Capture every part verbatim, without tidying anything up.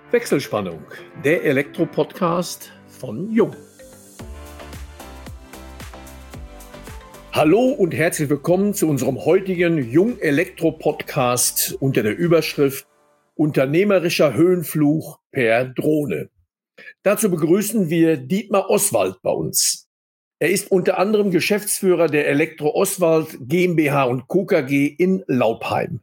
Wechselspannung, der Elektro-Podcast von Jung. Hallo und herzlich willkommen zu unserem heutigen Jung-Elektro-Podcast unter der Überschrift Unternehmerischer Höhenflug per Drohne. Dazu begrüßen wir Dietmar Oswald bei uns. Er ist unter anderem Geschäftsführer der Elektro Oswald GmbH und Co. KG in Laupheim.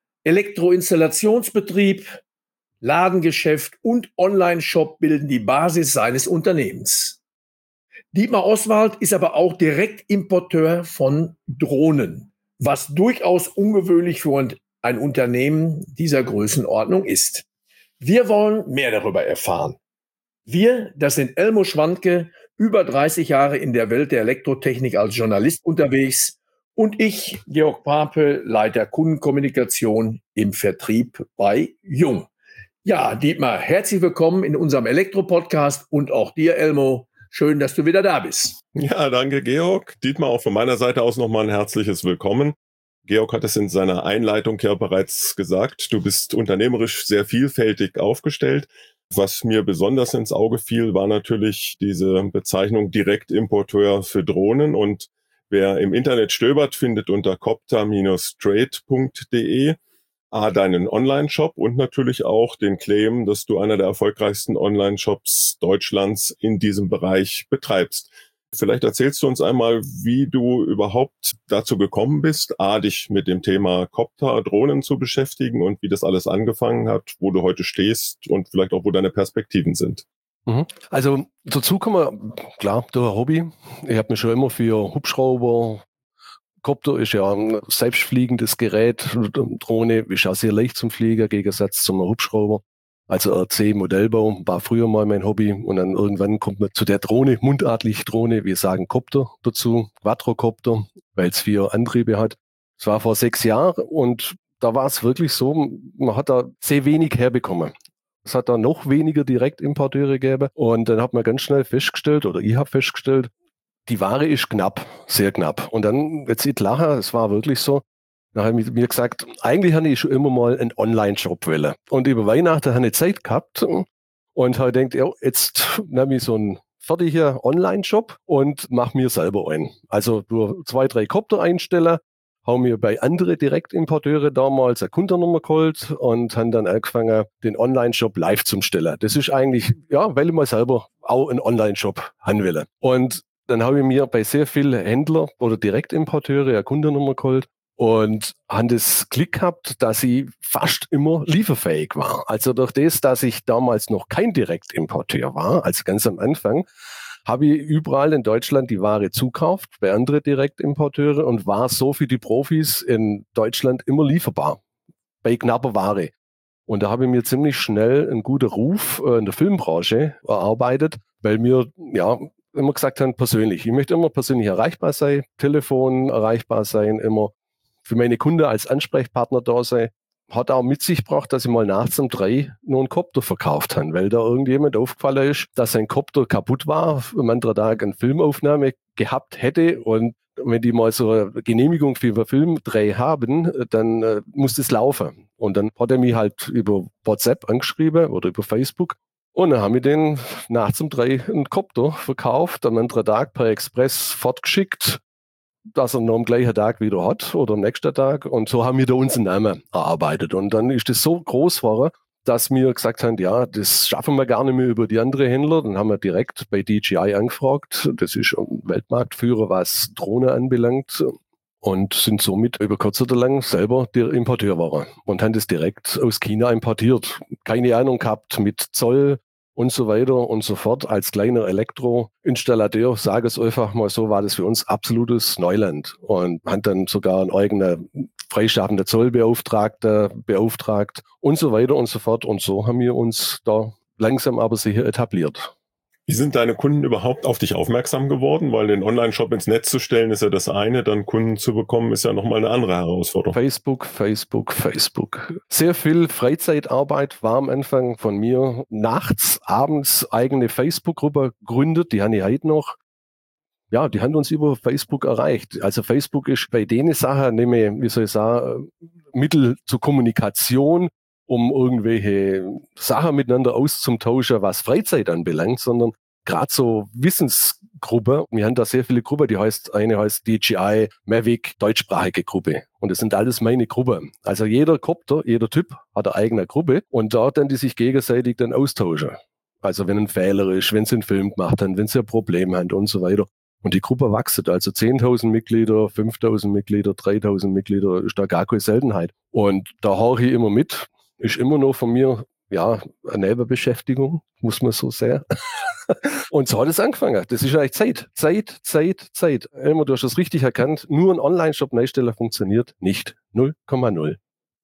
Elektroinstallationsbetrieb, Ladengeschäft und Online-Shop bilden die Basis seines Unternehmens. Dietmar Oswald ist aber auch Direktimporteur von Drohnen, was durchaus ungewöhnlich für ein Unternehmen dieser Größenordnung ist. Wir wollen mehr darüber erfahren. Wir, das sind Elmo Schwandke, über dreißig Jahre in der Welt der Elektrotechnik als Journalist unterwegs, und ich, Georg Pape, Leiter Kundenkommunikation im Vertrieb bei Jung. Ja, Dietmar, herzlich willkommen in unserem Elektro-Podcast und auch dir, Elmo. Schön, dass du wieder da bist. Ja, danke, Georg. Dietmar, auch von meiner Seite aus nochmal ein herzliches Willkommen. Georg hat es in seiner Einleitung ja bereits gesagt. Du bist unternehmerisch sehr vielfältig aufgestellt. Was mir besonders ins Auge fiel, war natürlich diese Bezeichnung Direktimporteur für Drohnen. Und wer im Internet stöbert, findet unter copter Bindestrich trade punkt de A, deinen Online-Shop und natürlich auch den Claim, dass du einer der erfolgreichsten Online-Shops Deutschlands in diesem Bereich betreibst. Vielleicht erzählst du uns einmal, wie du überhaupt dazu gekommen bist, A, dich mit dem Thema Copter, Drohnen zu beschäftigen und wie das alles angefangen hat, wo du heute stehst und vielleicht auch, wo deine Perspektiven sind. Also dazu kommen wir, klar, durch ein Hobby. Ich habe mich schon immer für Hubschrauber, Copter ist ja ein selbstfliegendes Gerät, Drohne ist auch sehr leicht zum Fliegen, im Gegensatz zum Hubschrauber. Also R C-Modellbau war früher mal mein Hobby und dann irgendwann kommt man zu der Drohne, mundartlich Drohne, wir sagen Copter dazu, Quadrocopter, weil es vier Antriebe hat. Das war vor sechs Jahren und da war es wirklich so, man hat da sehr wenig herbekommen. Es hat da noch weniger Direktimporteure gegeben und dann hat man ganz schnell festgestellt, oder ich habe festgestellt, die Ware ist knapp, sehr knapp. Und dann, jetzt ich lache, es war wirklich so, dann habe ich mir gesagt, eigentlich habe ich schon immer mal einen Online-Shop wollen. Und über Weihnachten habe ich Zeit gehabt und habe gedacht, ja, jetzt nehme ich so einen fertigen Online-Shop und mache mir selber einen. Also nur zwei, drei Copter einstellen, habe mir bei anderen Direktimporteure damals eine Kundennummer geholt und habe dann angefangen, den Online-Shop live zu stellen. Das ist eigentlich, ja, weil ich mal selber auch einen Online-Shop haben will. Und dann habe ich mir bei sehr vielen Händlern oder Direktimporteure eine Kundennummer geholt und habe das Glück gehabt, dass ich fast immer lieferfähig war. Also durch das, dass ich damals noch kein Direktimporteur war, also ganz am Anfang, habe ich überall in Deutschland die Ware zukauft bei anderen Direktimporteuren und war so für die Profis in Deutschland immer lieferbar, bei knapper Ware. Und da habe ich mir ziemlich schnell einen guten Ruf in der Filmbranche erarbeitet, weil mir, ja, immer gesagt haben, persönlich. Ich möchte immer persönlich erreichbar sein, Telefon erreichbar sein, immer für meine Kunden als Ansprechpartner da sein. Hat auch mit sich gebracht, dass ich mal nachts um drei nur einen Copter verkauft habe, weil da irgendjemand aufgefallen ist, dass sein Copter kaputt war, am anderen Tag eine Filmaufnahme gehabt hätte und wenn die mal so eine Genehmigung für einen Filmdreh haben, dann äh, muss das laufen. Und dann hat er mich halt über WhatsApp angeschrieben oder über Facebook. Und dann haben wir den nachts um drei einen Copter verkauft, am anderen Tag per Express fortgeschickt, dass er noch am gleichen Tag wieder hat oder am nächsten Tag. Und so haben wir da unseren Namen erarbeitet. Und dann ist das so groß geworden, dass wir gesagt haben, ja, das schaffen wir gar nicht mehr über die anderen Händler. Dann haben wir direkt bei D J I angefragt. Das ist ein Weltmarktführer, was Drohne anbelangt. Und sind somit über kurz oder lang selber der Importeur waren und haben das direkt aus China importiert. Keine Ahnung gehabt mit Zoll und so weiter und so fort. Als kleiner Elektroinstallateur, sage es einfach mal so, war das für uns absolutes Neuland. Und haben dann sogar einen eigenen freischaffenden Zollbeauftragter beauftragt und so weiter und so fort. Und so haben wir uns da langsam aber sicher etabliert. Wie sind deine Kunden überhaupt auf dich aufmerksam geworden? Weil den Online-Shop ins Netz zu stellen ist ja das eine, dann Kunden zu bekommen ist ja nochmal eine andere Herausforderung. Facebook, Facebook, Facebook. Sehr viel Freizeitarbeit war am Anfang von mir. Nachts, abends eigene Facebook-Gruppe gegründet, die habe ich heute noch. Ja, die haben uns über Facebook erreicht. Also Facebook ist bei denen Sachen, nämlich, wie soll ich sagen, Mittel zur Kommunikation um irgendwelche Sachen miteinander auszutauschen, was Freizeit anbelangt, sondern gerade so Wissensgruppe. Wir haben da sehr viele Gruppen, die heißt, eine heißt D J I, Mavic, deutschsprachige Gruppe. Und das sind alles meine Gruppen. Also jeder Copter, jeder Typ hat eine eigene Gruppe und da dann die sich gegenseitig dann austauschen. Also wenn ein Fehler ist, wenn sie einen Film gemacht haben, wenn sie ein Problem haben und so weiter. Und die Gruppe wächst, also zehntausend Mitglieder, fünftausend Mitglieder, dreitausend Mitglieder, ist da gar keine Seltenheit. Und da haue ich immer mit, ist immer noch von mir, ja, eine Nebenbeschäftigung, muss man so sagen. Und so hat es angefangen. Das ist eigentlich Zeit, Zeit, Zeit, Zeit. Elmar, du hast das richtig erkannt, nur ein Online-Shop Neustellen funktioniert nicht. null Komma null.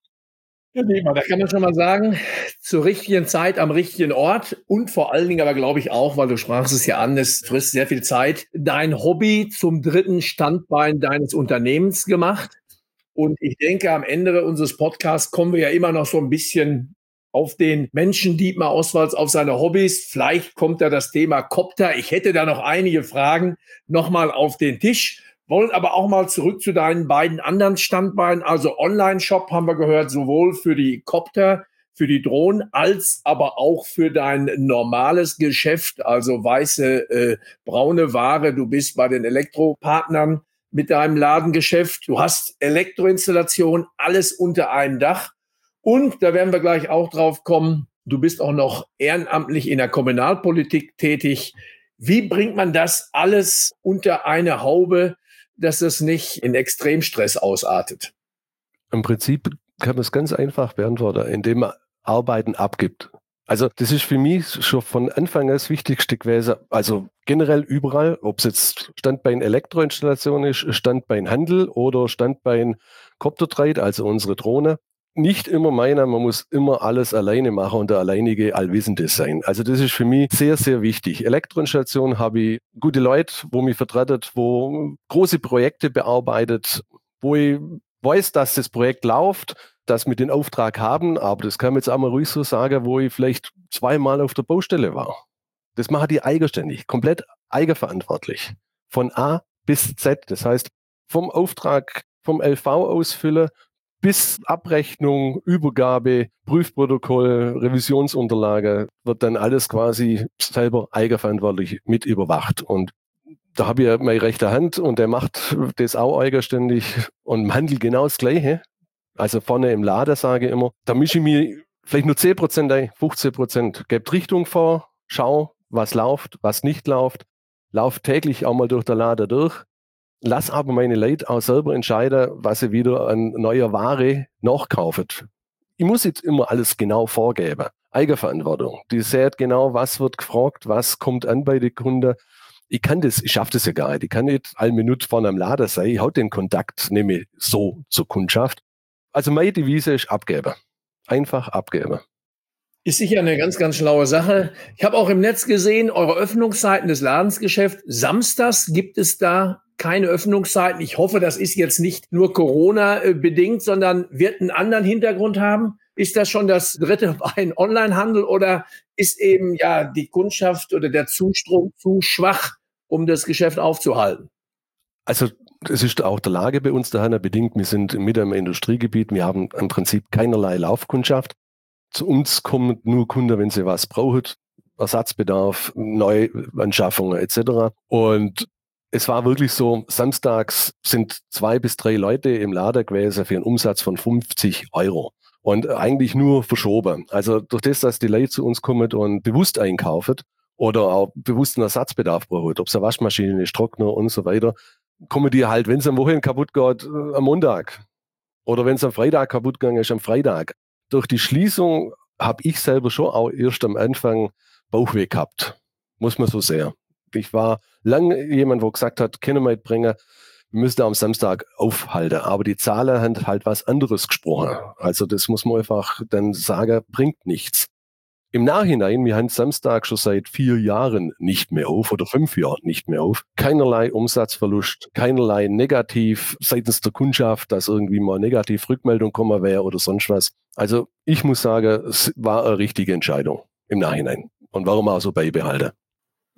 Ja, da kann man schon mal sagen, zur richtigen Zeit am richtigen Ort und vor allen Dingen aber glaube ich auch, weil du sprachst es ja an, es frisst sehr viel Zeit, dein Hobby zum dritten Standbein deines Unternehmens gemacht. Und ich denke, am Ende unseres Podcasts kommen wir ja immer noch so ein bisschen auf den Menschen Dietmar Oswalds, auf seine Hobbys. Vielleicht kommt da das Thema Copter. Ich hätte da noch einige Fragen nochmal auf den Tisch. Wollen aber auch mal zurück zu deinen beiden anderen Standbeinen. Also Online-Shop haben wir gehört, sowohl für die Copter, für die Drohnen, als aber auch für dein normales Geschäft, also weiße, äh, braune Ware. Du bist bei den Elektropartnern mit deinem Ladengeschäft. Du hast Elektroinstallation, alles unter einem Dach. Und da werden wir gleich auch drauf kommen, du bist auch noch ehrenamtlich in der Kommunalpolitik tätig. Wie bringt man das alles unter eine Haube, dass es nicht in Extremstress ausartet? Im Prinzip kann man es ganz einfach beantworten, indem man Arbeiten abgibt. Also das ist für mich schon von Anfang an das Wichtigste gewesen. Also generell überall, ob es jetzt Standbein Elektroinstallation ist, Standbein Handel oder Standbein Coptertrade, also unsere Drohne. Nicht immer meinen, man muss immer alles alleine machen und der alleinige Allwissende sein. Also das ist für mich sehr, sehr wichtig. Elektroinstallation habe ich gute Leute, wo mich vertreten, wo große Projekte bearbeitet, wo ich weiß, dass das Projekt läuft, dass wir den Auftrag haben, aber das kann man jetzt auch mal ruhig so sagen, wo ich vielleicht zweimal auf der Baustelle war. Das mache ich eigenständig, komplett eigenverantwortlich. Von A bis Z. Das heißt, vom Auftrag, vom L V ausfüllen, bis Abrechnung, Übergabe, Prüfprotokoll, Revisionsunterlage wird dann alles quasi selber eigenverantwortlich mit überwacht. Und da habe ich ja meine rechte Hand und der macht das auch eigenständig und im Handel genau das Gleiche. Also vorne im Laden sage ich immer, da mische ich mir vielleicht nur zehn Prozent ein, fünfzehn Prozent. Gebt Richtung vor, schau, was läuft, was nicht läuft. Lauf täglich auch mal durch den Laden durch. Lass aber meine Leute auch selber entscheiden, was sie wieder an neuer Ware nachkaufen. Ich muss jetzt immer alles genau vorgeben. Eigenverantwortung. Die sieht genau, was wird gefragt, was kommt an bei den Kunden. Ich kann das, ich schaffe das ja gar nicht. Ich kann nicht alle Minute vorne am Laden sein. Ich hau den Kontakt nämlich so zur Kundschaft. Also meine Devise ist abgeben. Einfach abgeben. Ist sicher eine ganz, ganz schlaue Sache. Ich habe auch im Netz gesehen, eure Öffnungszeiten des Ladensgeschäfts. Samstags gibt es da keine Öffnungszeiten. Ich hoffe, das ist jetzt nicht nur Corona-bedingt, sondern wird einen anderen Hintergrund haben. Ist das schon das dritte Bein Onlinehandel oder ist eben ja die Kundschaft oder der Zustrom zu schwach, um das Geschäft aufzuhalten? Also es ist auch der Lage bei uns daher bedingt. Wir sind mitten im Industriegebiet. Wir haben im Prinzip keinerlei Laufkundschaft. Zu uns kommen nur Kunden, wenn sie was brauchen, Ersatzbedarf, Neuanschaffungen et cetera. Und es war wirklich so, samstags sind zwei bis drei Leute im Laden gewesen für einen Umsatz von fünfzig Euro. Und eigentlich nur verschoben. Also durch das, dass die Leute zu uns kommen und bewusst einkaufen oder auch bewussten Ersatzbedarf brauchen, ob es eine Waschmaschine ist, Trockner und so weiter, kommen die halt, wenn es am Wochenende kaputt geht, am Montag. Oder wenn es am Freitag kaputt gegangen ist, am Freitag. Durch die Schließung habe ich selber schon auch erst am Anfang Bauchweh gehabt. Muss man so sehen. Ich war lange jemand, der gesagt hat, können wir nicht bringen, wir müssen am Samstag aufhalten. Aber die Zahlen haben halt was anderes gesprochen. Also das muss man einfach dann sagen, bringt nichts. Im Nachhinein, wir haben Samstag schon seit vier Jahren nicht mehr auf oder fünf Jahren nicht mehr auf. Keinerlei Umsatzverlust, keinerlei Negativ seitens der Kundschaft, dass irgendwie mal negativ Rückmeldung kommen wäre oder sonst was. Also ich muss sagen, es war eine richtige Entscheidung im Nachhinein. Und warum auch so beibehalten?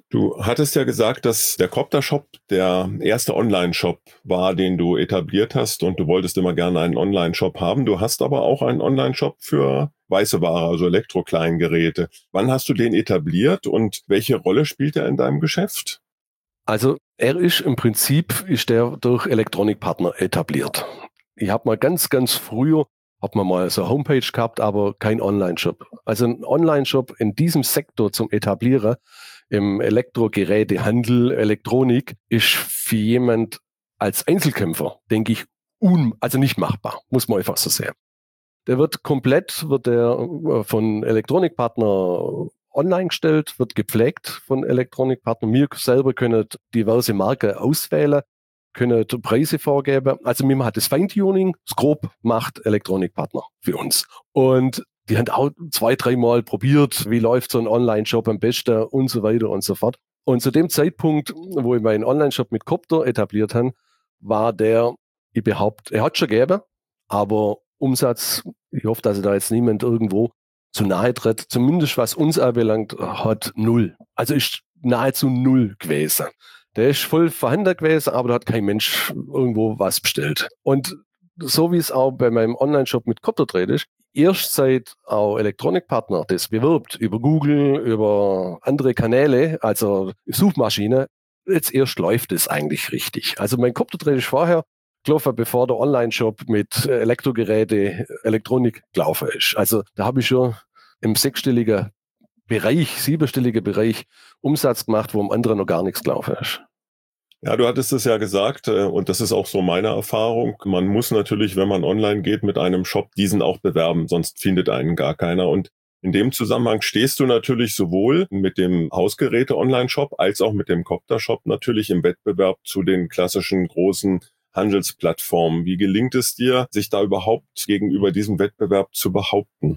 Du hattest ja gesagt, dass der Copter-Shop der erste Online-Shop war, den du etabliert hast und du wolltest immer gerne einen Online-Shop haben. Du hast aber auch einen Online-Shop für weiße Ware, also Elektrokleingeräte. Wann hast du den etabliert und welche Rolle spielt er in deinem Geschäft? Also er ist im Prinzip ist der durch Elektronikpartner etabliert. Ich habe mal ganz, ganz früher, hat man mal so eine Homepage gehabt, aber kein Online-Shop. Also ein Online-Shop in diesem Sektor zum Etablieren, im Elektrogerätehandel, Elektronik, ist für jemand als Einzelkämpfer, denke ich, un, also nicht machbar, muss man einfach so sehen. Der wird komplett, wird der von Elektronikpartner online gestellt, wird gepflegt von Elektronikpartnern. Wir selber können diverse Marken auswählen, können Preise vorgeben. Also wir machen das Feintuning, das grob macht Elektronikpartner für uns. Und die haben auch zwei, dreimal probiert, wie läuft so ein Online-Shop am besten und so weiter und so fort. Und zu dem Zeitpunkt, wo ich meinen Online-Shop mit Copter etabliert habe, war der, ich behaupte, er hat schon gegeben, aber Umsatz, ich hoffe, dass da jetzt niemand irgendwo zu nahe tritt, zumindest was uns anbelangt, hat null. Also ist nahezu null gewesen. Der ist voll vorhanden gewesen, aber da hat kein Mensch irgendwo was bestellt. Und so wie es auch bei meinem Online-Shop mit Copter dreht ist, erst seit auch Elektronikpartner das bewirbt, über Google, über andere Kanäle, also Suchmaschine, jetzt erst läuft es eigentlich richtig. Also mein Copter dreht ist vorher gelaufen, bevor der Online-Shop mit Elektrogeräte, Elektronik gelaufen ist. Also da habe ich schon im sechsstelligen Bereich, siebenstelligen Bereich Umsatz gemacht, wo am anderen noch gar nichts gelaufen ist. Ja, du hattest es ja gesagt, und das ist auch so meine Erfahrung. Man muss natürlich, wenn man online geht mit einem Shop, diesen auch bewerben, sonst findet einen gar keiner. Und in dem Zusammenhang stehst du natürlich sowohl mit dem Hausgeräte-Online-Shop als auch mit dem Copter-Shop natürlich im Wettbewerb zu den klassischen großen Handelsplattformen. Wie gelingt es dir, sich da überhaupt gegenüber diesem Wettbewerb zu behaupten?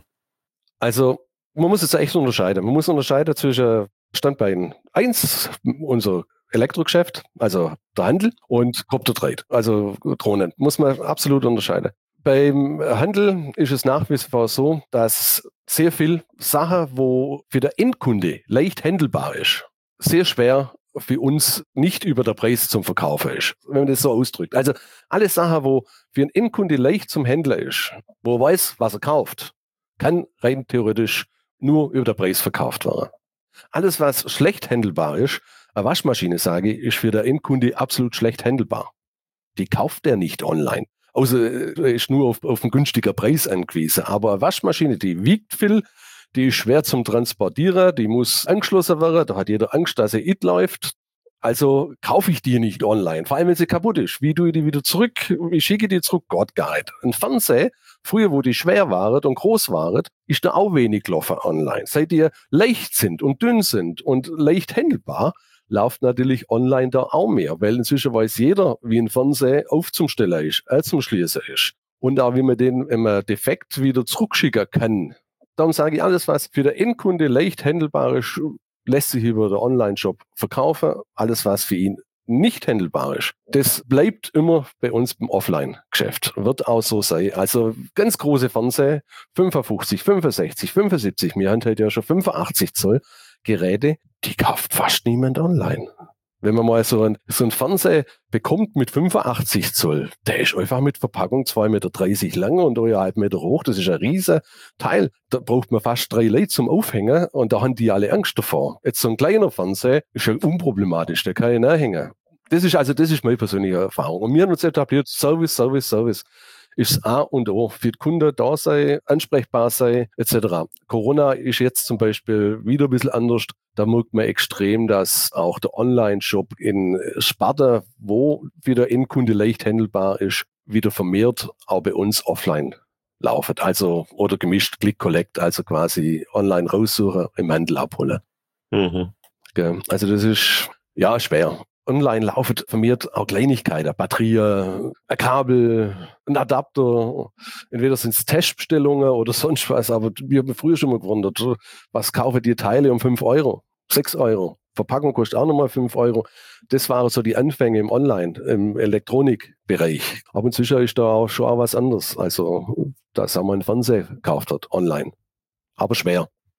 Also man muss jetzt echt unterscheiden. Man muss unterscheiden zwischen Standbein eins, unser Elektrogeschäft, also der Handel, und Copter Trade, also Drohnen. Muss man absolut unterscheiden. Beim Handel ist es nach wie vor so, dass sehr viel Sachen, wo für den Endkunde leicht handelbar ist, sehr schwer für uns nicht über der Preis zum Verkaufen ist, wenn man das so ausdrückt. Also alle Sachen, wo für einen Endkunde leicht zum Händler ist, wo er weiß, was er kauft, kann rein theoretisch nur über den Preis verkauft werden. Alles, was schlecht handelbar ist, eine Waschmaschine, sage ich, ist für den Endkunde absolut schlecht handelbar. Die kauft er nicht online. Außer er ist nur auf, auf einen günstigen Preis angewiesen. Aber eine Waschmaschine, die wiegt viel, die ist schwer zum Transportieren, die muss angeschlossen werden, da hat jeder Angst, dass sie it läuft. Also kaufe ich die nicht online, vor allem wenn sie kaputt ist. Wie tue ich die wieder zurück? Wie schicke ich die zurück? Gott gar nicht. Ein Fernseher, früher wo die schwer waren und groß waren, ist da auch wenig gelaufen online. Seit die leicht sind und dünn sind und leicht handelbar, läuft natürlich online da auch mehr, weil inzwischen weiß jeder, wie ein Fernseher aufzustellen ist, äh, zum Schließen ist. Und auch wie man den immer defekt wieder zurückschicken kann. Darum sage ich, alles, was für den Endkunde leicht handelbar ist, lässt sich über den Online-Shop verkaufen. Alles, was für ihn nicht handelbar ist, das bleibt immer bei uns beim Offline-Geschäft. Wird auch so sein. Also ganz große Fernseher, fünfundfünfzig, fünfundsechzig, fünfundsiebzig, wir haben heute ja schon fünfundachtzig Zoll Geräte, die kauft fast niemand online. Wenn man mal so ein, so ein Fernseher bekommt mit fünfundachtzig Zoll, der ist einfach mit Verpackung zwei Meter dreißig lang und drei Komma fünf Meter hoch. Das ist ein riesen Teil. Da braucht man fast drei Leute zum Aufhängen und da haben die alle Angst davor. Jetzt so ein kleiner Fernseher ist ja unproblematisch, der kann ja nachhängen. Das ist also, das ist meine persönliche Erfahrung. Und wir haben uns etabliert, Service, Service, Service ist A und O. Für die Kunden da sein, ansprechbar sein, et cetera. Corona ist jetzt zum Beispiel wieder ein bisschen anders. Da merkt man extrem, dass auch der Online-Shop in Sparta, wo wieder Endkunde leicht handelbar ist, wieder vermehrt auch bei uns offline laufen. Also, oder gemischt Click Collect, also quasi online raussuchen, im Handel abholen. Mhm. Also das ist, ja, schwer. Online laufen vermehrt auch Kleinigkeiten, Batterie, ein Kabel, ein Adapter. Entweder sind es Testbestellungen oder sonst was, aber wir haben früher schon mal gewundert, was kaufen die Teile um fünf Euro, sechs Euro. Verpackung kostet auch nochmal fünf Euro. Das waren so die Anfänge im Online, im Elektronikbereich. Aber inzwischen ist da auch schon auch was anderes. Also, dass auch mal ein Fernseher gekauft hat, online. Aber schwer.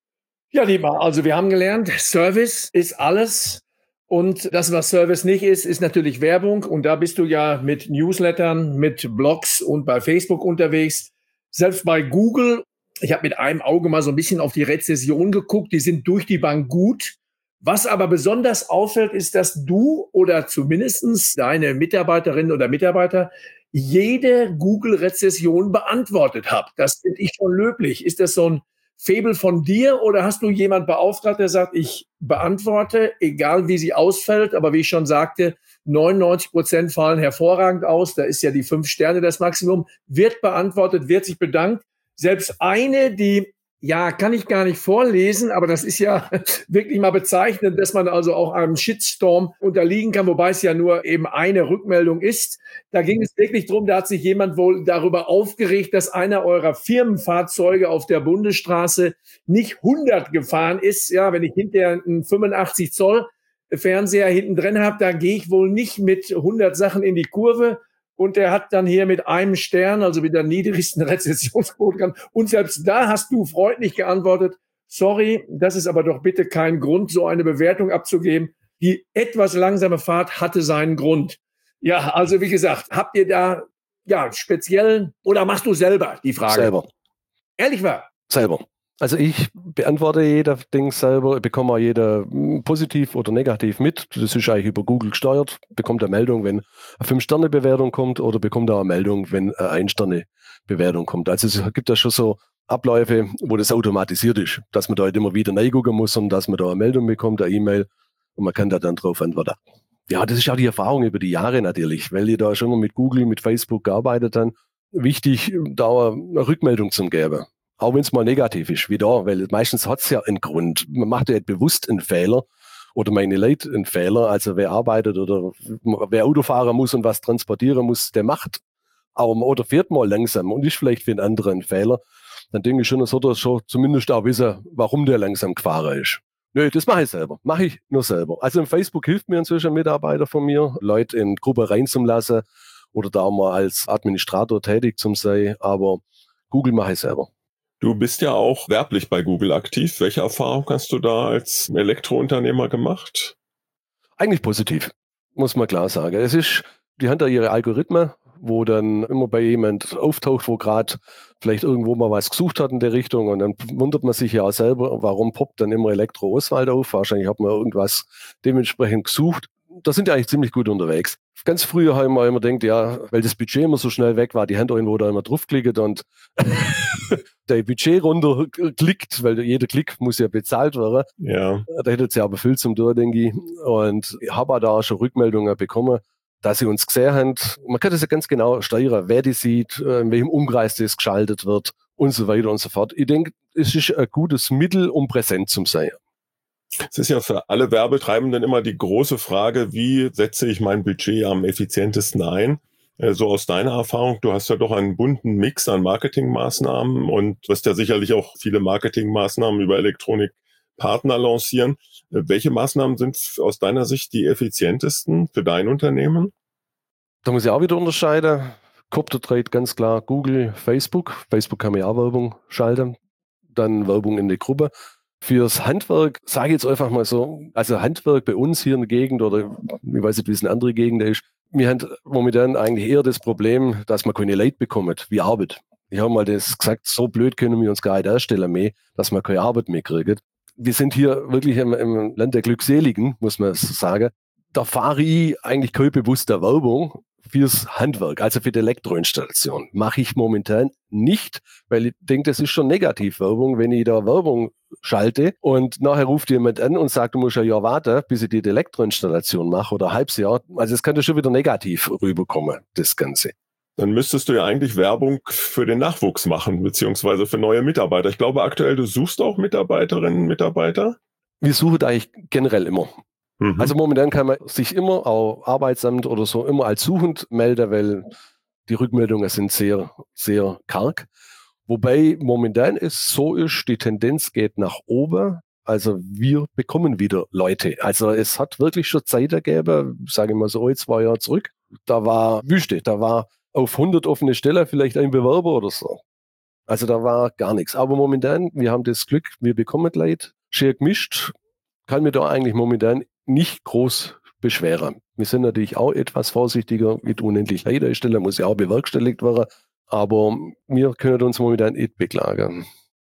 Ja, Dietmar, also wir haben gelernt, Service ist alles. Und das, was Service nicht ist, ist natürlich Werbung. Und da bist du ja mit Newslettern, mit Blogs und bei Facebook unterwegs. Selbst bei Google, ich habe mit einem Auge mal so ein bisschen auf die Rezession geguckt, die sind durch die Bank gut. Was aber besonders auffällt, ist, dass du oder zumindestens deine Mitarbeiterinnen oder Mitarbeiter jede Google-Rezession beantwortet habt. Das finde ich schon löblich. Ist das so ein Faible von dir oder hast du jemand beauftragt, der sagt, ich beantworte, egal wie sie ausfällt, aber wie ich schon sagte, neunundneunzig Prozent fallen hervorragend aus, da ist ja die fünf Sterne das Maximum, wird beantwortet, wird sich bedankt. Selbst eine, die, ja, kann ich gar nicht vorlesen, aber das ist ja wirklich mal bezeichnend, dass man also auch einem Shitstorm unterliegen kann, wobei es ja nur eben eine Rückmeldung ist. Da ging es wirklich drum, da hat sich jemand wohl darüber aufgeregt, dass einer eurer Firmenfahrzeuge auf der Bundesstraße nicht hundert gefahren ist. Ja, wenn ich hinterher einen fünfundachtzig Zoll Fernseher hinten drin habe, da gehe ich wohl nicht mit hundert Sachen in die Kurve. Und der hat dann hier mit einem Stern, also mit der niedrigsten Rezessionsquote gehabt. Und selbst da hast du freundlich geantwortet, sorry, das ist aber doch bitte kein Grund, so eine Bewertung abzugeben. Die etwas langsame Fahrt hatte seinen Grund. Ja, also wie gesagt, habt ihr da ja speziell oder machst du selber die Frage? Selber. Ehrlich wahr? Selber. Also ich beantworte jeder Ding selber, ich bekomme auch jeder positiv oder negativ mit. Das ist eigentlich über Google gesteuert. Bekommt eine Meldung, wenn eine fünf Sterne Bewertung kommt oder bekommt auch eine Meldung, wenn eine ein Sterne Bewertung kommt. Also es gibt da schon so Abläufe, wo das automatisiert ist, dass man da halt immer wieder reingucken muss und dass man da eine Meldung bekommt, eine E-Mail und man kann da dann drauf antworten. Ja, das ist auch die Erfahrung über die Jahre natürlich, weil ich da schon mal mit Google, mit Facebook gearbeitet habe. Wichtig, da eine Rückmeldung zu geben. Auch wenn es mal negativ ist, wie da, weil meistens hat es ja einen Grund. Man macht ja nicht bewusst einen Fehler oder meine Leute einen Fehler. Also wer arbeitet oder wer Auto fahren muss und was transportieren muss, der macht auch oder fährt mal langsam und ist vielleicht für einen anderen ein Fehler. Dann denke ich schon, das sollte er schon zumindest auch wissen, warum der langsam gefahren ist. Nö, das mache ich selber. Mache ich nur selber. Also im Facebook hilft mir inzwischen ein Mitarbeiter von mir, Leute in Gruppe reinzulassen oder da mal als Administrator tätig zu sein. Aber Google mache ich selber. Du bist ja auch werblich bei Google aktiv. Welche Erfahrung hast du da als Elektrounternehmer gemacht? Eigentlich positiv, muss man klar sagen. Es ist, die haben da ihre Algorithmen, wo dann immer bei jemand auftaucht, wo gerade vielleicht irgendwo mal was gesucht hat in der Richtung und dann wundert man sich ja auch selber, warum poppt dann immer Elektro-Oswald auf. Wahrscheinlich hat man irgendwas dementsprechend gesucht. Da sind die eigentlich ziemlich gut unterwegs. Ganz früher haben wir immer gedacht, ja, weil das Budget immer so schnell weg war, die haben irgendwo da immer draufklickt und der Budget runterklickt, weil jeder Klick muss ja bezahlt werden. Ja. Da hätte es ja aber viel zum Tor, denke ich. Und ich habe auch da schon Rückmeldungen bekommen, dass sie uns gesehen haben. Man kann das ja ganz genau steuern, wer die sieht, in welchem Umkreis das geschaltet wird und so weiter und so fort. Ich denke, es ist ein gutes Mittel, um präsent zu sein. Es ist ja für alle Werbetreibenden immer die große Frage, wie setze ich mein Budget am effizientesten ein? So aus deiner Erfahrung, du hast ja doch einen bunten Mix an Marketingmaßnahmen und wirst ja sicherlich auch viele Marketingmaßnahmen über Elektronikpartner lancieren. Welche Maßnahmen sind aus deiner Sicht die effizientesten für dein Unternehmen? Da muss ich auch wieder unterscheiden. Copter-Trade ganz klar Google, Facebook. Facebook kann man ja auch Werbung schalten. Dann Werbung in die Gruppe. Fürs Handwerk, sage ich jetzt einfach mal so, also Handwerk bei uns hier in der Gegend oder ich weiß nicht, wie es in andere Gegenden ist, wir haben momentan eigentlich eher das Problem, dass man keine Leute bekommt, wie Arbeit. Ich habe mal das gesagt, so blöd können wir uns gar nicht darstellen mehr, dass man keine Arbeit mehr kriegt. Wir sind hier wirklich im, im Land der Glückseligen, muss man sagen. Da fahre ich eigentlich keine bewusste Werbung fürs Handwerk, also für die Elektroinstallation. Mache ich momentan nicht, weil ich denke, das ist schon Negativwerbung, wenn ich da Werbung schalte und nachher ruft jemand an und sagt, du musst ein Jahr warten, bis ich die Elektroinstallation mache oder ein halbes Jahr. Also es kann ja schon wieder negativ rüberkommen, das Ganze. Dann müsstest du ja eigentlich Werbung für den Nachwuchs machen, beziehungsweise für neue Mitarbeiter. Ich glaube aktuell, du suchst auch Mitarbeiterinnen und Mitarbeiter? Wir suchen eigentlich generell immer. Mhm. Also momentan kann man sich immer, auch Arbeitsamt oder so, immer als suchend melden, weil die Rückmeldungen sind sehr, sehr karg. Wobei momentan es so ist, die Tendenz geht nach oben. Also wir bekommen wieder Leute. Also es hat wirklich schon Zeit gegeben, sage ich mal so, zwei Jahre zurück. Da war Wüste, da war auf hundert offene Stellen vielleicht ein Bewerber oder so. Also da war gar nichts. Aber momentan, wir haben das Glück, wir bekommen Leute schön gemischt, kann mir da eigentlich momentan nicht groß beschweren. Wir sind natürlich auch etwas vorsichtiger mit unendlich Leiterstelle, muss ja auch bewerkstelligt werden, aber wir können uns momentan nicht beklagen.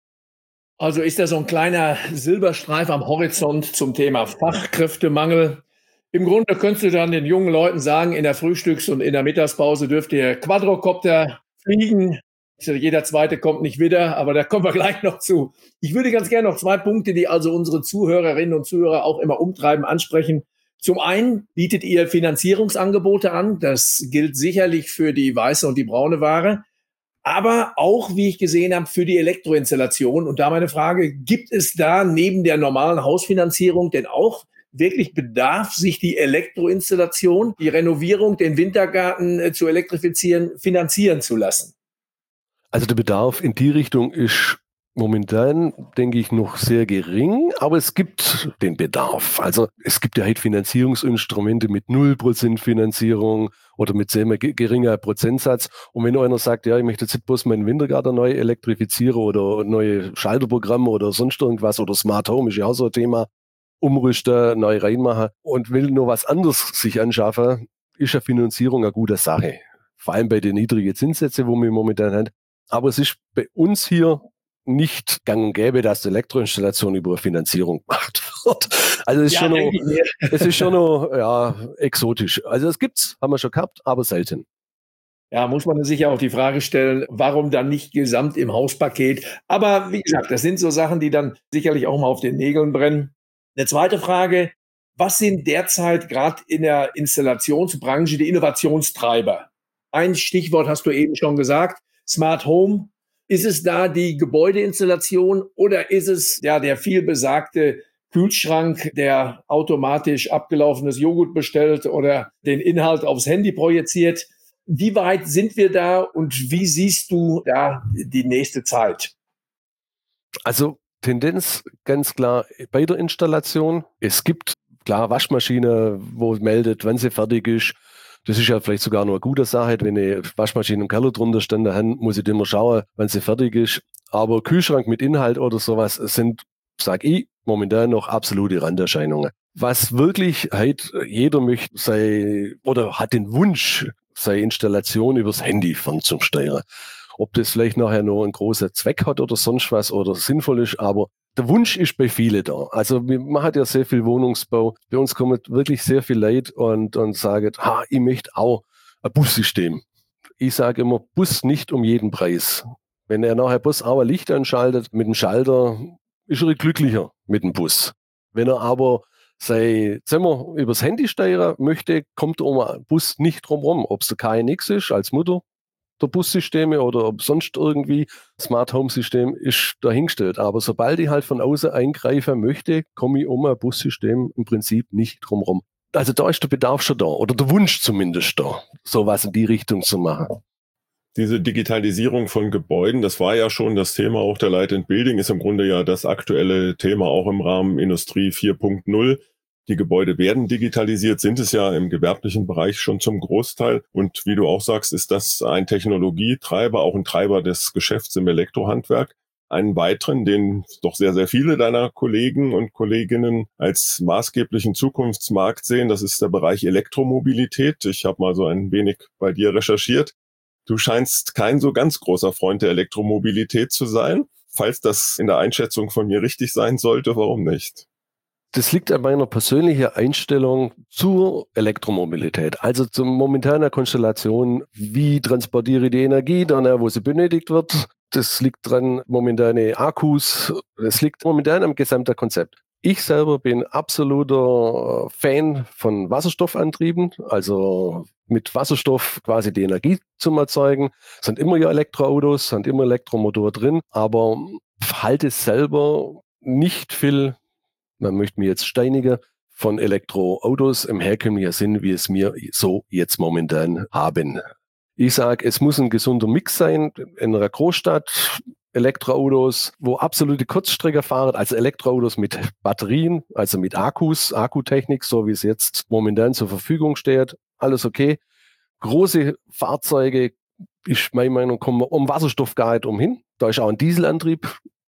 Also ist da so ein kleiner Silberstreif am Horizont zum Thema Fachkräftemangel. Im Grunde könntest du dann den jungen Leuten sagen, in der Frühstücks- und in der Mittagspause dürft ihr Quadrocopter fliegen. Jeder zweite kommt nicht wieder, aber da kommen wir gleich noch zu. Ich würde ganz gerne noch zwei Punkte, die also unsere Zuhörerinnen und Zuhörer auch immer umtreiben, ansprechen. Zum einen bietet ihr Finanzierungsangebote an. Das gilt sicherlich für die weiße und die braune Ware, aber auch, wie ich gesehen habe, für die Elektroinstallation. Und da meine Frage, gibt es da neben der normalen Hausfinanzierung denn auch wirklich Bedarf, sich die Elektroinstallation, die Renovierung, den Wintergarten äh, zu elektrifizieren, finanzieren zu lassen? Also der Bedarf in die Richtung ist momentan, denke ich, noch sehr gering, aber es gibt den Bedarf. Also es gibt ja halt Finanzierungsinstrumente mit null Prozent Finanzierung oder mit sehr geringer Prozentsatz. Und wenn einer sagt, ja, ich möchte jetzt bloß meinen Wintergarten neu elektrifizieren oder neue Schalterprogramme oder sonst irgendwas oder Smart Home ist ja auch so ein Thema, umrüsten, neu reinmachen und will nur was anderes sich anschaffen, ist ja Finanzierung eine gute Sache. Vor allem bei den niedrigen Zinssätzen, wo wir momentan haben. Aber es ist bei uns hier nicht gang und gäbe, dass die Elektroinstallation über Finanzierung gemacht wird. Also es ist, ja, schon noch, es ist schon noch ja, exotisch. Also es gibt's, haben wir schon gehabt, aber selten. Ja, muss man sich ja auch die Frage stellen, warum dann nicht gesamt im Hauspaket? Aber wie gesagt, das sind so Sachen, die dann sicherlich auch mal auf den Nägeln brennen. Eine zweite Frage, was sind derzeit gerade in der Installationsbranche die Innovationstreiber? Ein Stichwort hast du eben schon gesagt, Smart Home. Ist es da die Gebäudeinstallation oder ist es ja der viel besagte Kühlschrank, der automatisch abgelaufenes Joghurt bestellt oder den Inhalt aufs Handy projiziert? Wie weit sind wir da und wie siehst du da die nächste Zeit? Also Tendenz ganz klar bei der Installation. Es gibt klar Waschmaschine, wo meldet, wenn sie fertig ist. Das ist ja vielleicht sogar noch eine gute Sache. Wenn eine Waschmaschine im Keller drunter steht, dann muss ich immer schauen, wenn sie fertig ist. Aber Kühlschrank mit Inhalt oder sowas sind, sag ich, momentan noch absolute Randerscheinungen. Was wirklich halt jeder möchte, sei oder hat den Wunsch, seine Installation übers Handy fernzusteuern. Ob das vielleicht nachher noch einen großen Zweck hat oder sonst was oder sinnvoll ist, aber der Wunsch ist bei vielen da. Also man hat ja sehr viel Wohnungsbau. Bei uns kommen wirklich sehr viele Leute und, und sagen, ha, ich möchte auch ein Bussystem. Ich sage immer, Bus nicht um jeden Preis. Wenn er nachher Bus auch ein Licht anschaltet mit dem Schalter, ist er glücklicher mit dem Bus. Wenn er aber sein Zimmer übers Handy steuern möchte, kommt um ein Bus nicht drum rum. Ob es der K N X ist als Mutter der Bussysteme oder ob sonst irgendwie Smart Home System ist dahingestellt. Aber sobald ich halt von außen eingreifen möchte, komme ich um ein Bussystem im Prinzip nicht drum rum. Also da ist der Bedarf schon da oder der Wunsch zumindest da, sowas in die Richtung zu machen. Diese Digitalisierung von Gebäuden, das war ja schon das Thema auch der Light and Building, ist im Grunde ja das aktuelle Thema auch im Rahmen Industrie vier Punkt null. Die Gebäude werden digitalisiert, sind es ja im gewerblichen Bereich schon zum Großteil. Und wie du auch sagst, ist das ein Technologietreiber, auch ein Treiber des Geschäfts im Elektrohandwerk. Einen weiteren, den doch sehr, sehr viele deiner Kollegen und Kolleginnen als maßgeblichen Zukunftsmarkt sehen, das ist der Bereich Elektromobilität. Ich habe mal so ein wenig bei dir recherchiert. Du scheinst kein so ganz großer Freund der Elektromobilität zu sein. Falls das in der Einschätzung von mir richtig sein sollte, warum nicht? Das liegt an meiner persönlichen Einstellung zur Elektromobilität, also zur momentanen Konstellation, wie transportiere ich die Energie dann, wo sie benötigt wird. Das liegt dran, momentane Akkus, das liegt momentan am gesamten Konzept. Ich selber bin absoluter Fan von Wasserstoffantrieben, also mit Wasserstoff quasi die Energie zum Erzeugen. Es sind immer ja Elektroautos, sind immer Elektromotor drin, aber halte selber nicht viel, man möchte mich jetzt steinigen, von Elektroautos im herkömmlichen Sinn, wie es wir so jetzt momentan haben. Ich sage, es muss ein gesunder Mix sein in einer Großstadt. Elektroautos, wo absolute Kurzstrecke fahren, also Elektroautos mit Batterien, also mit Akkus, Akkutechnik, so wie es jetzt momentan zur Verfügung steht, alles okay. Große Fahrzeuge, ist meine Meinung, kommen um Wasserstoff gar nicht umhin. Da ist auch ein Dieselantrieb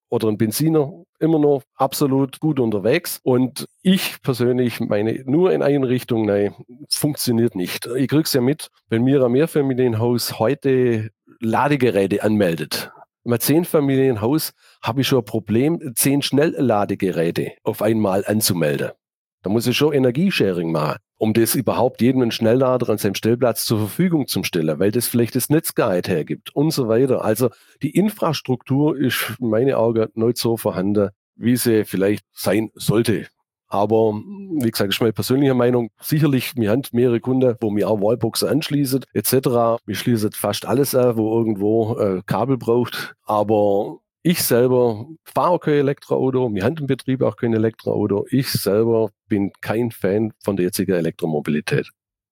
oder ein Benziner immer noch absolut gut unterwegs. Und ich persönlich meine, nur in eine Richtung, nein, funktioniert nicht. Ich krieg's ja mit, wenn mir ein Mehrfamilienhaus heute Ladegeräte anmeldet. Im Zehnfamilienhaus habe ich schon ein Problem, zehn Schnellladegeräte auf einmal anzumelden. Da muss ich schon Energiesharing machen, um das überhaupt jedem einen Schnelllader an seinem Stellplatz zur Verfügung zu stellen, weil das vielleicht das Netzguide hergibt und so weiter. Also die Infrastruktur ist in meinen Augen nicht so vorhanden, wie sie vielleicht sein sollte. Aber wie gesagt, ist meine persönliche Meinung. Sicherlich, wir haben mehrere Kunden, wo wir auch Wallboxen anschließen, et cetera. Wir schließen fast alles an, wo irgendwo äh, Kabel braucht. Aber ich selber fahre auch kein Elektroauto. Wir haben im Betrieb auch kein Elektroauto. Ich selber bin kein Fan von der jetzigen Elektromobilität.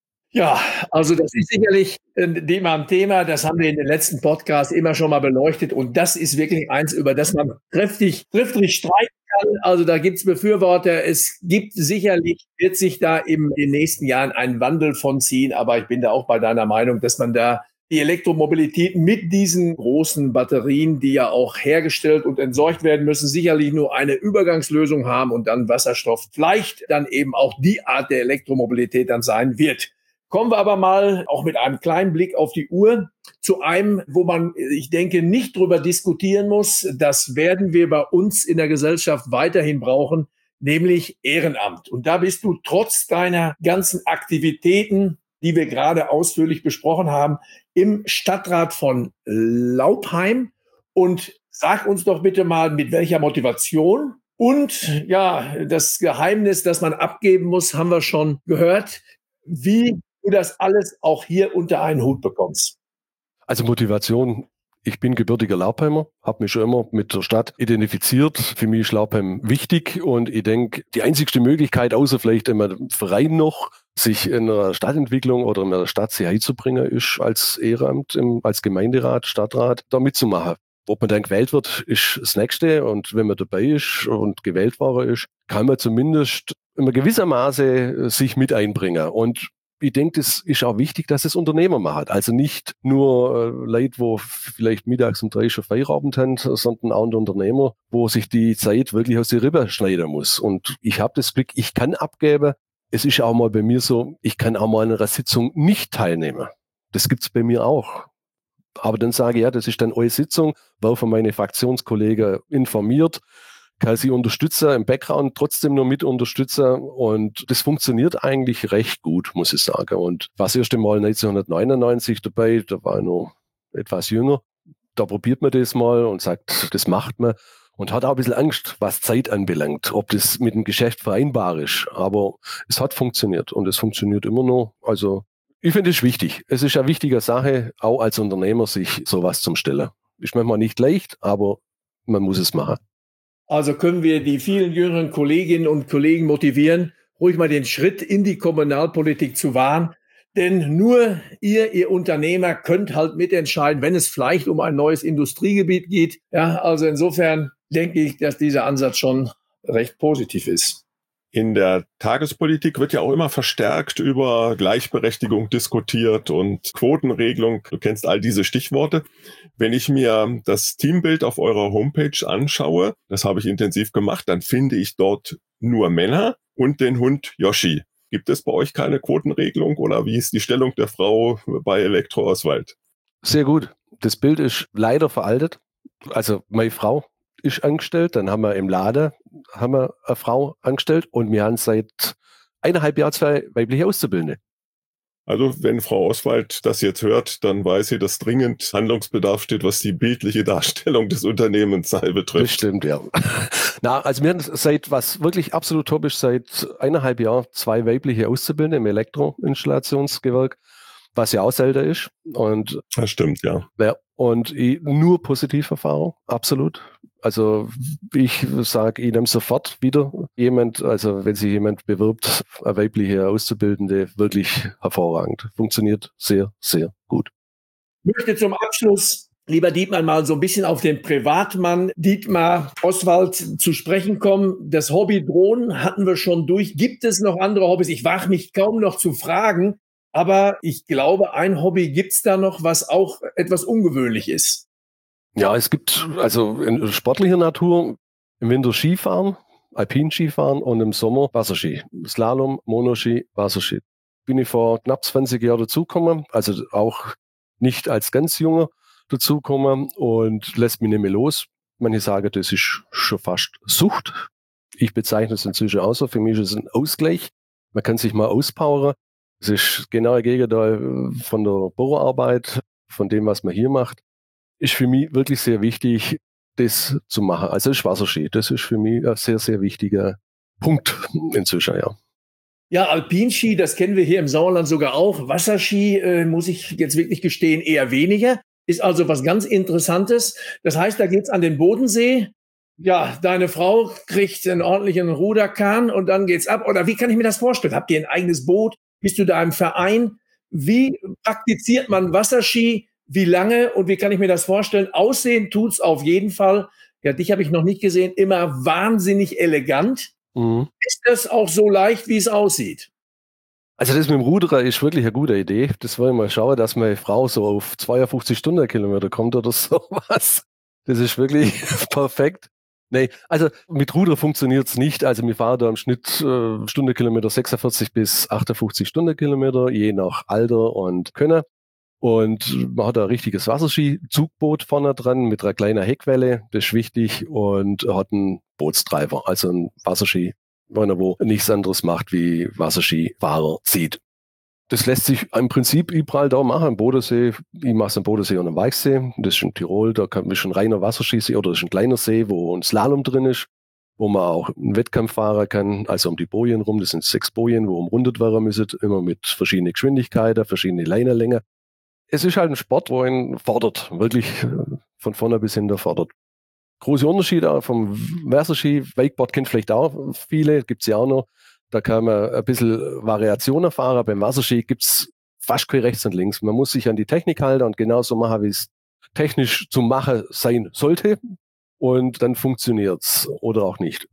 Ja, also das ist sicherlich ein Thema, das haben wir in den letzten Podcasts immer schon mal beleuchtet. Und das ist wirklich eins, über das man kräftig, kräftig streiten kann. Also da gibt es Befürworter. Es gibt sicherlich, wird sich da in den nächsten Jahren einen Wandel von ziehen. Aber ich bin da auch bei deiner Meinung, dass man da die Elektromobilität mit diesen großen Batterien, die ja auch hergestellt und entsorgt werden müssen, sicherlich nur eine Übergangslösung haben und dann Wasserstoff vielleicht dann eben auch die Art der Elektromobilität dann sein wird. Kommen wir aber mal auch mit einem kleinen Blick auf die Uhr zu einem, wo man, ich denke, nicht drüber diskutieren muss. Das werden wir bei uns in der Gesellschaft weiterhin brauchen, nämlich Ehrenamt. Und da bist du trotz deiner ganzen Aktivitäten, die wir gerade ausführlich besprochen haben, im Stadtrat von Laupheim. Und sag uns doch bitte mal, mit welcher Motivation. Und ja, das Geheimnis, das man abgeben muss, haben wir schon gehört. Wie du das alles auch hier unter einen Hut bekommst. Also Motivation, ich bin gebürtiger Laupheimer, habe mich schon immer mit der Stadt identifiziert. Für mich ist Laupheim wichtig und ich denke, die einzigste Möglichkeit, außer vielleicht im Verein noch, sich in einer Stadtentwicklung oder in einer Stadt sich einzubringen, ist als Ehrenamt, im, als Gemeinderat, Stadtrat da mitzumachen. Ob man dann gewählt wird, ist das Nächste. Und wenn man dabei ist und gewählt worden ist, kann man zumindest in gewisser Maße sich mit einbringen. Und ich denke, das ist auch wichtig, dass es Unternehmer machen. Also nicht nur äh, Leute, wo vielleicht mittags um drei schon Feierabend haben, sondern auch ein Unternehmer, wo sich die Zeit wirklich aus der Rippe schneiden muss. Und ich habe das Glück, ich kann abgeben. Es ist auch mal bei mir so, ich kann auch mal an einer Sitzung nicht teilnehmen. Das gibt's bei mir auch. Aber dann sage ich, ja, das ist dann eure Sitzung, war von meinen Fraktionskollegen informiert, kann sie unterstützen, im Background trotzdem nur mit unterstützen und das funktioniert eigentlich recht gut, muss ich sagen. Und war das erste Mal neunzehnhundertneunundneunzig dabei, da war ich noch etwas jünger, da probiert man das mal und sagt, das macht man und hat auch ein bisschen Angst, was Zeit anbelangt, ob das mit dem Geschäft vereinbar ist, aber es hat funktioniert und es funktioniert immer noch, also ich finde es wichtig. Es ist eine wichtige Sache, auch als Unternehmer sich sowas zum Stellen. Ist manchmal nicht leicht, aber man muss es machen. Also können wir die vielen jüngeren Kolleginnen und Kollegen motivieren, ruhig mal den Schritt in die Kommunalpolitik zu wagen. Denn nur ihr, ihr Unternehmer, könnt halt mitentscheiden, wenn es vielleicht um ein neues Industriegebiet geht. Ja, also insofern denke ich, dass dieser Ansatz schon recht positiv ist. In der Tagespolitik wird ja auch immer verstärkt über Gleichberechtigung diskutiert und Quotenregelung. Du kennst all diese Stichworte. Wenn ich mir das Teambild auf eurer Homepage anschaue, das habe ich intensiv gemacht, dann finde ich dort nur Männer und den Hund Yoshi. Gibt es bei euch keine Quotenregelung oder wie ist die Stellung der Frau bei Elektro Oswald? Sehr gut. Das Bild ist leider veraltet. Also meine Frau ist angestellt, dann haben wir im Laden haben wir eine Frau angestellt und wir haben seit eineinhalb Jahren zwei weibliche Auszubildende. Also wenn Frau Oswald das jetzt hört, dann weiß sie, dass dringend Handlungsbedarf steht, was die bildliche Darstellung des Unternehmens betrifft. Das stimmt, ja. Na, also wir haben seit, was wirklich absolut top ist, seit eineinhalb Jahren zwei weibliche Auszubildende im Elektroinstallationsgewerk, was ja auch selten ist. Und das stimmt, ja. ja und ich, nur positive Erfahrung, absolut. Also ich sage, ich nehme sofort wieder jemand, also wenn sich jemand bewirbt, eine weibliche Auszubildende, wirklich hervorragend. Funktioniert sehr, sehr gut. Ich möchte zum Abschluss, lieber Dietmar, mal so ein bisschen auf den Privatmann Dietmar Oswald zu sprechen kommen. Das Hobby Drohnen hatten wir schon durch. Gibt es noch andere Hobbys? Ich wage mich kaum noch zu fragen, aber ich glaube, ein Hobby gibt es da noch, was auch etwas ungewöhnlich ist. Ja, es gibt also in sportlicher Natur im Winter Skifahren, Alpin-Skifahren und im Sommer Wasserski. Slalom, Monoski, Wasserski. Bin ich vor knapp zwanzig Jahren dazugekommen, also auch nicht als ganz Junger dazugekommen und lässt mich nicht mehr los. Manche sagen, das ist schon fast Sucht. Ich bezeichne es inzwischen auch so. Für mich ist es ein Ausgleich. Man kann sich mal auspowern. Es ist genau das Gegenteil von der Büroarbeit, von dem, was man hier macht. Ist für mich wirklich sehr wichtig, das zu machen. Also das ist Wasserski. Das ist für mich ein sehr, sehr wichtiger Punkt inzwischen, ja. Ja, Alpinski, das kennen wir hier im Sauerland sogar auch. Wasserski, äh, muss ich jetzt wirklich gestehen, eher weniger. Ist also was ganz Interessantes. Das heißt, da geht's an den Bodensee. Ja, deine Frau kriegt einen ordentlichen Ruderkahn und dann geht's ab. Oder wie kann ich mir das vorstellen? Habt ihr ein eigenes Boot? Bist du da im Verein? Wie praktiziert man Wasserski? Wie lange und wie kann ich mir das vorstellen? Aussehen tut's auf jeden Fall. Ja, dich habe ich noch nicht gesehen. Immer wahnsinnig elegant. Mhm. Ist das auch so leicht, wie es aussieht? Also das mit dem Ruderer ist wirklich eine gute Idee. Das wollen wir mal schauen, dass meine Frau so auf zweiundfünfzig Stundenkilometer kommt oder sowas. Das ist wirklich perfekt. Nee, also mit Ruder funktioniert's nicht. Also wir fahren da im Schnitt äh, Stundenkilometer sechsundvierzig bis achtundfünfzig Stundenkilometer, je nach Alter und Können. Und man hat ein richtiges Wasserski-Zugboot vorne dran mit einer kleinen Heckwelle, das ist wichtig, und hat einen Bootstreiber, also ein Wasserski, wo nichts anderes macht, wie Wasserskifahrer zieht. Das lässt sich im Prinzip überall da machen, am Bodensee. Ich mache es am Bodensee und am Weichsee. Das ist in Tirol, da kann, ist ein reiner Wasserskisee oder das ist ein kleiner See, wo ein Slalom drin ist, wo man auch einen Wettkampf fahren kann, also um die Bojen rum. Das sind sechs Bojen, wo umrundet werden müssen, immer mit verschiedenen Geschwindigkeiten, verschiedene Leinenlängen. Es ist halt ein Sport, wo ihn fordert, wirklich von vorne bis hinten fordert. Große Unterschiede auch vom Wasserski. Wakeboard kennt vielleicht auch viele, gibt's ja auch noch. Da kann man ein bisschen Variation erfahren. Beim Wasserski gibt's fast kein Rechts und Links. Man muss sich an die Technik halten und genauso machen, wie es technisch zu machen sein sollte. Und dann funktioniert's oder auch nicht.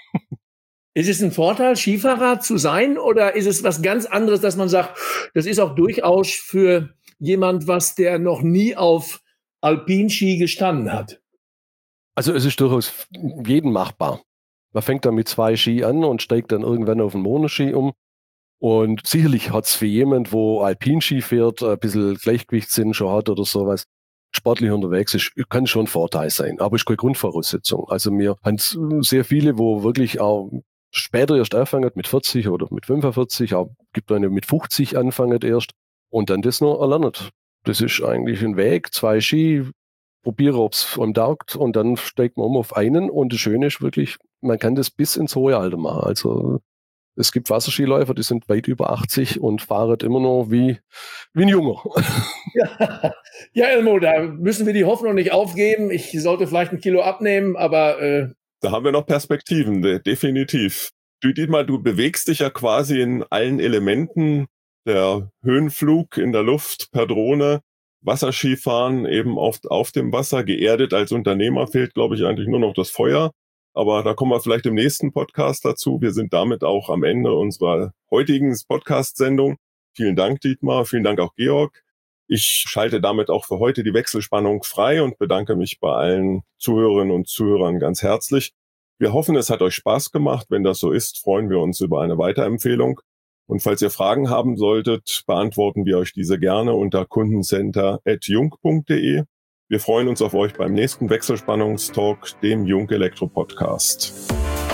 Ist es ein Vorteil, Skifahrer zu sein, oder ist es was ganz anderes, dass man sagt, das ist auch durchaus für jemand, was der noch nie auf Alpinski gestanden hat? Also es ist durchaus jedem machbar. Man fängt dann mit zwei Ski an und steigt dann irgendwann auf den Monoski um. Und sicherlich hat es für jemand, wo Alpinski fährt, ein bisschen Gleichgewichtssinn schon hat oder sowas, sportlich unterwegs ist, kann schon ein Vorteil sein. Aber ist keine Grundvoraussetzung. Also wir haben sehr viele, wo wirklich auch später erst anfangen, mit vierzig oder mit fünfundvierzig, auch gibt eine mit fünfzig anfangen erst und dann das noch erlernen. Das ist eigentlich ein Weg, zwei Ski, probiere, ob es einem taugt, und dann steigt man um auf einen. Und das Schöne ist wirklich, man kann das bis ins hohe Alter machen. Also es gibt Wasserskiläufer, die sind weit über achtzig und fahren immer noch wie, wie ein Junger. Ja, ja, Elmo, da müssen wir die Hoffnung nicht aufgeben. Ich sollte vielleicht ein Kilo abnehmen, aber... Äh da haben wir noch Perspektiven, definitiv. Du, Dietmar, du bewegst dich ja quasi in allen Elementen. Der Höhenflug in der Luft per Drohne, Wasserskifahren eben auf, auf dem Wasser, geerdet als Unternehmer fehlt, glaube ich, eigentlich nur noch das Feuer. Aber da kommen wir vielleicht im nächsten Podcast dazu. Wir sind damit auch am Ende unserer heutigen Podcast-Sendung. Vielen Dank, Dietmar. Vielen Dank auch, Georg. Ich schalte damit auch für heute die Wechselspannung frei und bedanke mich bei allen Zuhörerinnen und Zuhörern ganz herzlich. Wir hoffen, es hat euch Spaß gemacht. Wenn das so ist, freuen wir uns über eine Weiterempfehlung. Und falls ihr Fragen haben solltet, beantworten wir euch diese gerne unter kundencenter at jung punkt de. Wir freuen uns auf euch beim nächsten Wechselspannungstalk, dem Jung Elektro Podcast.